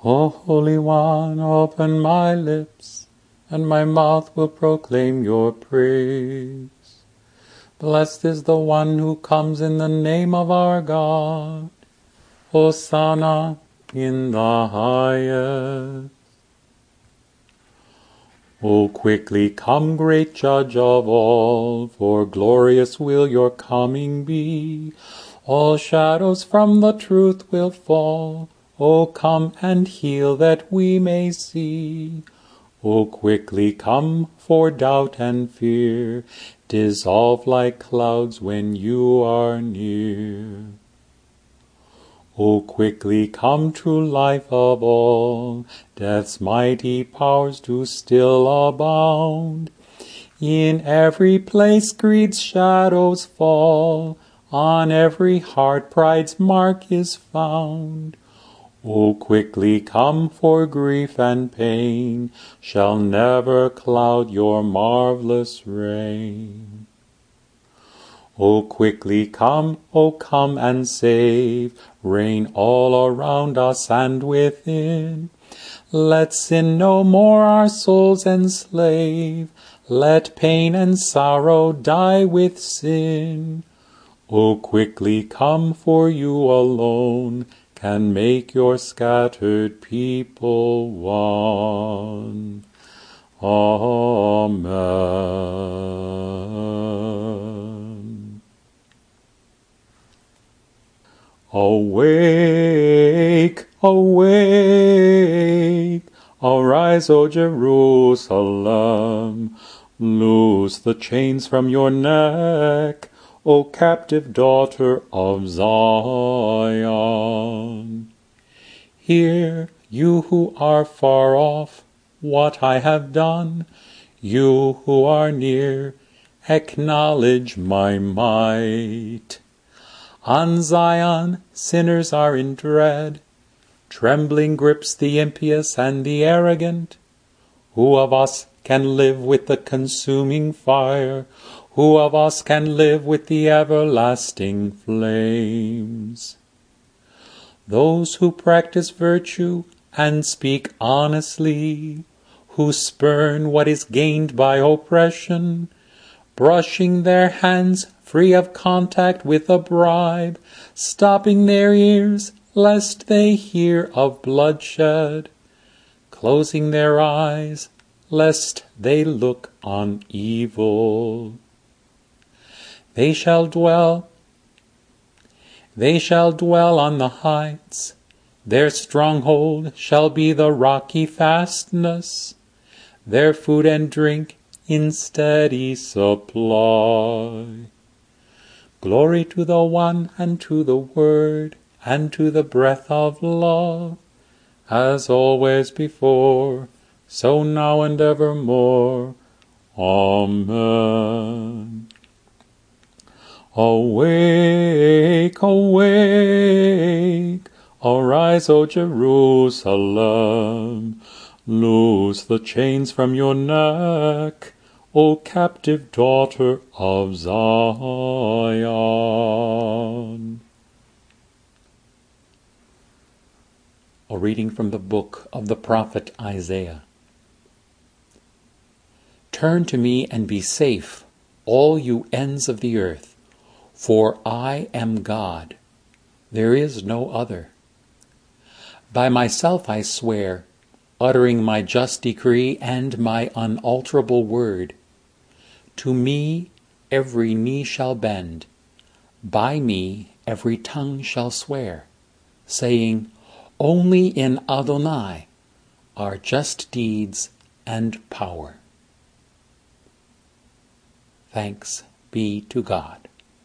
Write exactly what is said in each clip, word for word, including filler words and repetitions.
O Holy One, open my lips, and my mouth will proclaim your praise. Blessed is the one who comes in the name of our God. Hosanna in the highest. O quickly come, great Judge of all, for glorious will your coming be. All shadows from the truth will fall. O come and heal that we may see. O quickly come, for doubt and fear dissolve like clouds when you are near. O quickly come, true life of all, death's mighty powers do still abound. In every place greed's shadows fall, on every heart pride's mark is found. O quickly come, for grief and pain shall never cloud your marvelous reign. O quickly come, O come and save, reign all around us and within. Let sin no more our souls enslave, let pain and sorrow die with sin. O quickly come, for you alone can make your scattered people one. Amen. Awake, awake, arise, O Jerusalem, loose the chains from your neck, O captive daughter of Zion. Hear, you who are far off, what I have done. You who are near, acknowledge my might. On Zion, sinners are in dread. Trembling grips the impious and the arrogant. Who of us can live with the consuming fire? Who of us can live with the everlasting flames? Those who practice virtue and speak honestly, who spurn what is gained by oppression, brushing their hands free of contact with a bribe, stopping their ears lest they hear of bloodshed, closing their eyes lest they look on evil. They shall dwell, they shall dwell on the heights. Their stronghold shall be the rocky fastness, their food and drink in steady supply. Glory to the One, and to the Word, and to the breath of love, as always before, so now and evermore. Amen. Awake, awake, arise, O Jerusalem, loose the chains from your neck, O captive daughter of Zion. A reading from the book of the prophet Isaiah. Turn to me and be safe, all you ends of the earth, for I am God, there is no other. By myself I swear, uttering my just decree and my unalterable word. To me every knee shall bend, by me every tongue shall swear, saying, only in Adonai are just deeds and power. Thanks be to God.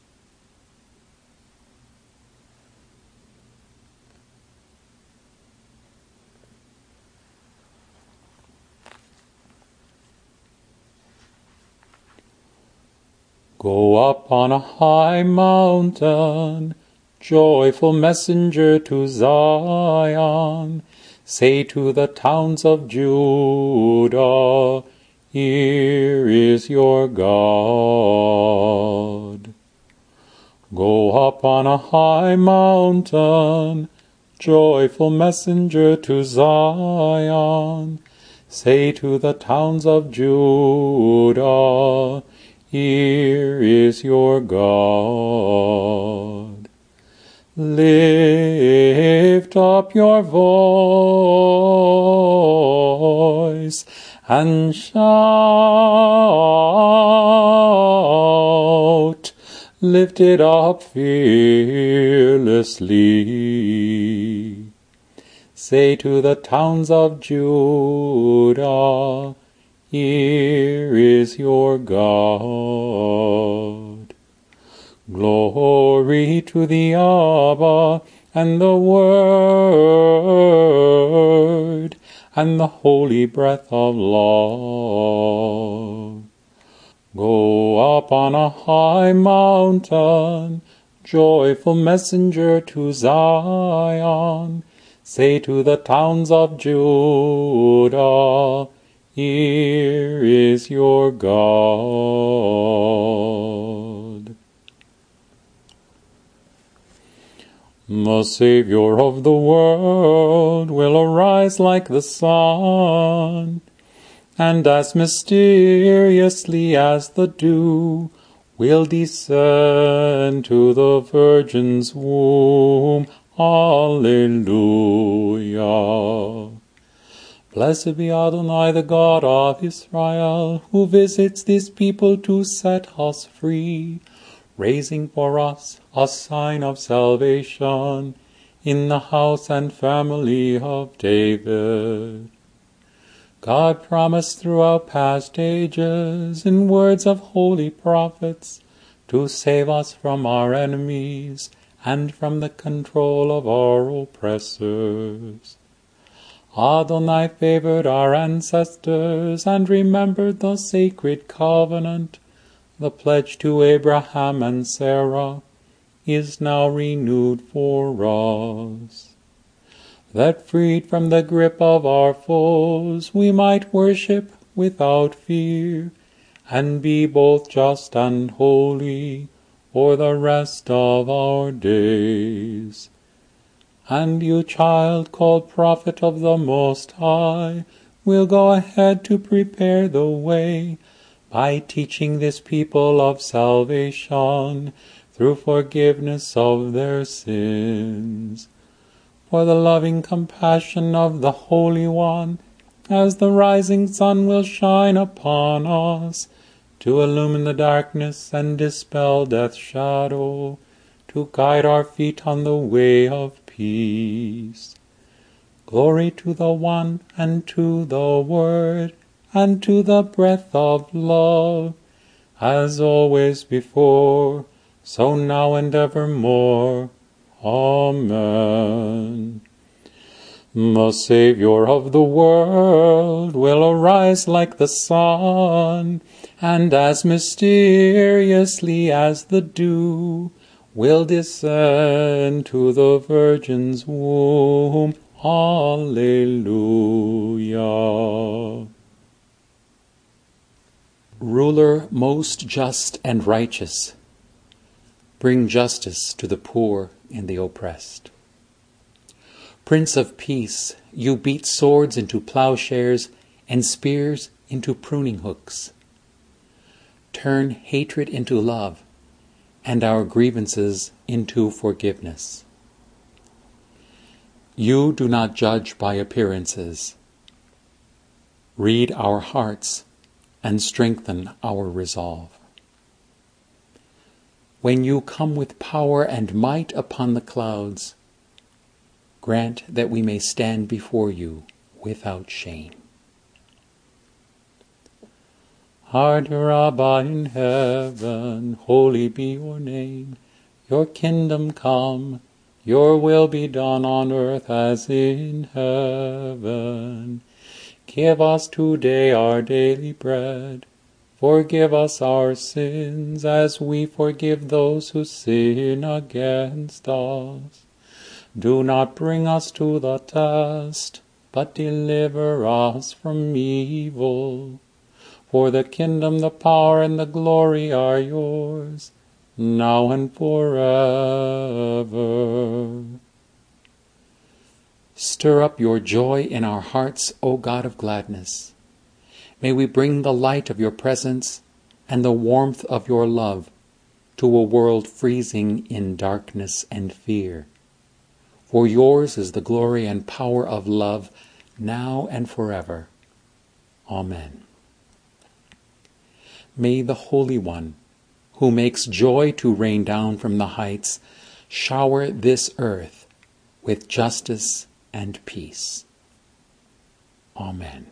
Go up on a high mountain, joyful messenger to Zion. Say to the towns of Judah, here is your God. Go up on a high mountain, joyful messenger to Zion, say to the towns of Judah, here is your God. Lift up your voice and shout. Lift it up fearlessly. Say to the towns of Judah, here is your God. Glory to the Abba, and the Word, and the holy breath of love. Go up on a high mountain, joyful messenger to Zion. Say to the towns of Judah, here is your God. The Savior of the world will arise like the sun, and as mysteriously as the dew will descend to the Virgin's womb. Alleluia. Blessed be Adonai, the God of Israel, who visits this people to set us free, raising for us a sign of salvation in the house and family of David. God promised throughout past ages, in words of holy prophets, to save us from our enemies and from the control of our oppressors. Adonai favored our ancestors and remembered the sacred covenant. The pledge to Abraham and Sarah is now renewed for us, that freed from the grip of our foes we might worship without fear, and be both just and holy for the rest of our days. And you, child, called prophet of the Most High, will go ahead to prepare the way by teaching this people of salvation through forgiveness of their sins. For the loving compassion of the Holy One, as the rising sun will shine upon us, to illumine the darkness and dispel death's shadow, to guide our feet on the way of peace. Glory to the One, and to the Word, and to the breath of love, as always before, so now and evermore. Amen. The Savior of the world will arise like the sun, and as mysteriously as the dew will descend to the Virgin's womb. Alleluia. Ruler most just and righteous, bring justice to the poor and the oppressed. Prince of Peace, you beat swords into plowshares and spears into pruning hooks. Turn hatred into love and our grievances into forgiveness. You do not judge by appearances. Read our hearts and strengthen our resolve. When you come with power and might upon the clouds, grant that we may stand before you without shame. Our dear Abba in heaven, holy be your name. Your kingdom come, your will be done on earth as in heaven. Give us today our daily bread. Forgive us our sins as we forgive those who sin against us. Do not bring us to the test, but deliver us from evil. For the kingdom, the power, and the glory are yours, now and forever. Stir up your joy in our hearts, O God of gladness. May we bring the light of your presence and the warmth of your love to a world freezing in darkness and fear. For yours is the glory and power of love, now and forever. Amen. May the Holy One, who makes joy to rain down from the heights, shower this earth with justice and peace. Amen.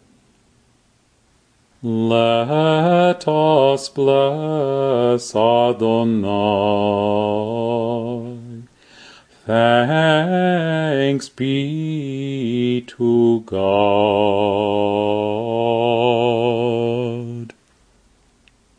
Let us bless Adonai. Thanks be to God.